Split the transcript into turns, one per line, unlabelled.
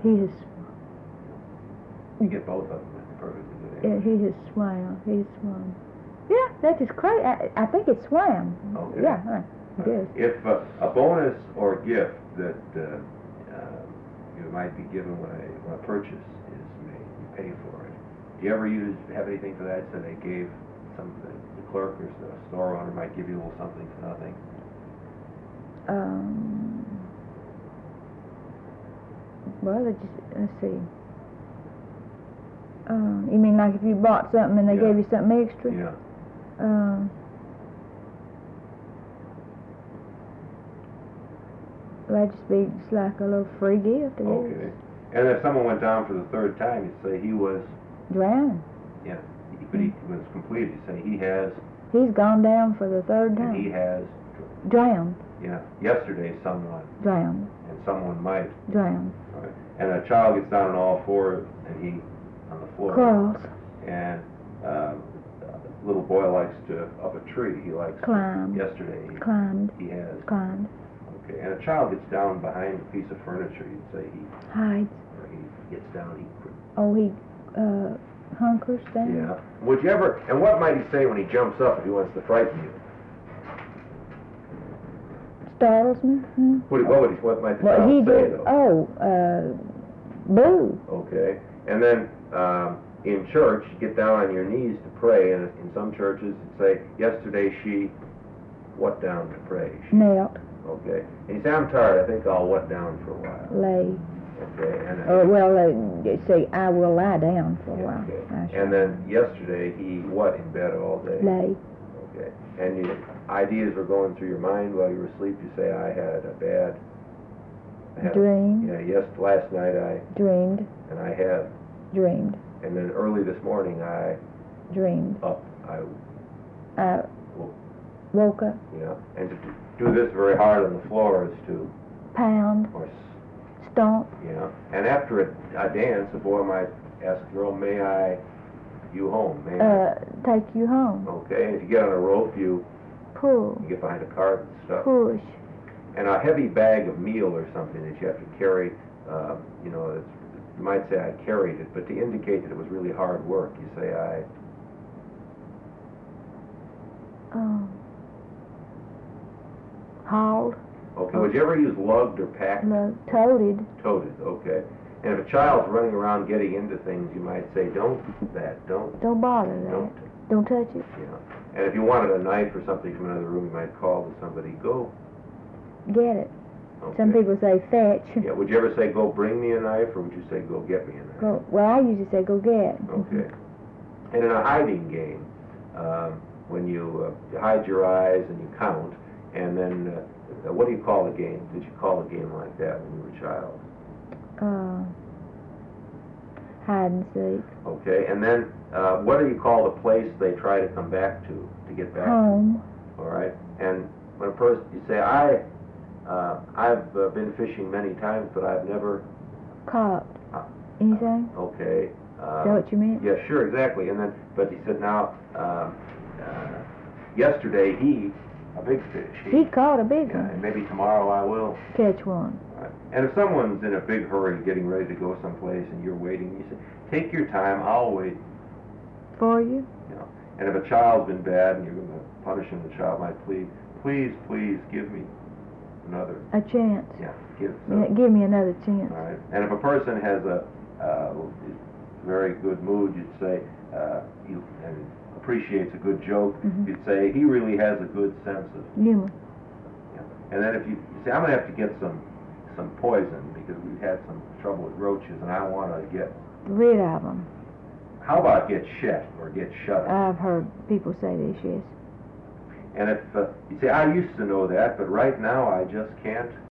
He has.
You get both of them. That's perfectly good.
He has swam. He has swum. Yeah, that is crazy. I think it's swam.
Okay.
Yeah, right. It is.
If a bonus or gift that you might be given when a purchase is made, you pay for it. Do you ever have anything for that? So they gave something, the clerk or the store owner might give you a little something for nothing.
Well, let's see. You mean like if you bought something and they gave you something extra?
Yeah.
That'd just be just like a little free gift, I guess.
Okay. And if someone went down for the third time, you'd say he was...
Drowned.
Yeah. But he was complete. You'd say he has...
He's gone down for the third time.
And he has...
Drowned.
Yeah. Yesterday, someone...
Drowned.
And someone might...
Drowned.
Right. And a child gets down on all fours, and he... on the floor.
Crawls.
And little boy likes to... up a tree. He likes...
Climb.
Yesterday.
Climbed.
He has...
Climbed.
Okay. And a child gets down behind a piece of furniture. You'd say he...
Hides.
Or he gets down, he...
Oh, he hunkers down.
Yeah. Would you ever... And what might he say when he jumps up if he wants to frighten you?
Startles me. Hmm?
What might the
What
child
he
say,
did?
though?
Oh, boo.
Okay. And then in church, you get down on your knees to pray, and in some churches it say, yesterday she what down to pray?
Knelt.
Okay. And you say, I'm tired, I think I'll what down for a while.
Lay.
Okay. And
well, they say, I will lie down for a while.
Okay. And then yesterday he what in bed all day?
Lay.
Okay. And your ideas were going through your mind while you were asleep. You say, I had a bad...
Dream.
Last night I...
Dreamed.
And I have...
Dreamed.
And then early this morning I...
Dreamed.
I
woke up.
Yeah. And to do this very hard on the floor is to...
Pound.
Or...
Stomp.
Yeah. And after a dance, a boy might ask the girl, may I... you home? May I...
Take you home.
Okay. And if you get on a rope, you...
Pull.
You get behind a cart and stuff.
Push.
And a heavy bag of meal or something that you have to carry, you might say I carried it, but to indicate that it was really hard work, you say I...
Hauled.
Okay, would you ever use lugged or packed?
No, toted.
Toted, okay. And if a child's running around getting into things, you might say, don't
bother that. Don't touch it.
Yeah. And if you wanted a knife or something from another room, you might call to somebody, go.
Get it.
Okay.
Some people say fetch.
Yeah, would you ever say, go bring me a knife, or would you say, go get me a knife?
Well, I usually say, go get.
Okay. And in a hiding game, when you hide your eyes and you count, and then, what do you call a game? Did you call a game like that when you were a child?
Hide and seek.
Okay, and then, what do you call the place they try to come back to get back
home.
To? All right, and when a person, you say, I've been fishing many times, but I've never...
Caught. Anything?
Okay.
Is that what you meant?
Yeah, sure, exactly. And then, but he said, now, yesterday a big fish.
He caught a big one.
And maybe tomorrow I will.
Catch one.
Right. And if someone's in a big hurry getting ready to go someplace and you're waiting, you say, take your time, I'll wait.
For you?
You know. And if a child's been bad and you're going to punish him, the child might plead, please, please give me another...
A chance.
Yeah,
give me another chance.
All right. And if a person has a very good mood, you'd say, and appreciates a good joke, you'd say, he really has a good sense of
humor.
Yeah. And then if you say, I'm going to have to get some poison because we've had some trouble with roaches and I want to get
rid of them.
How about get shut or get shut?
I've heard people say this, yes.
And if you say, I used to know that, but right now I just can't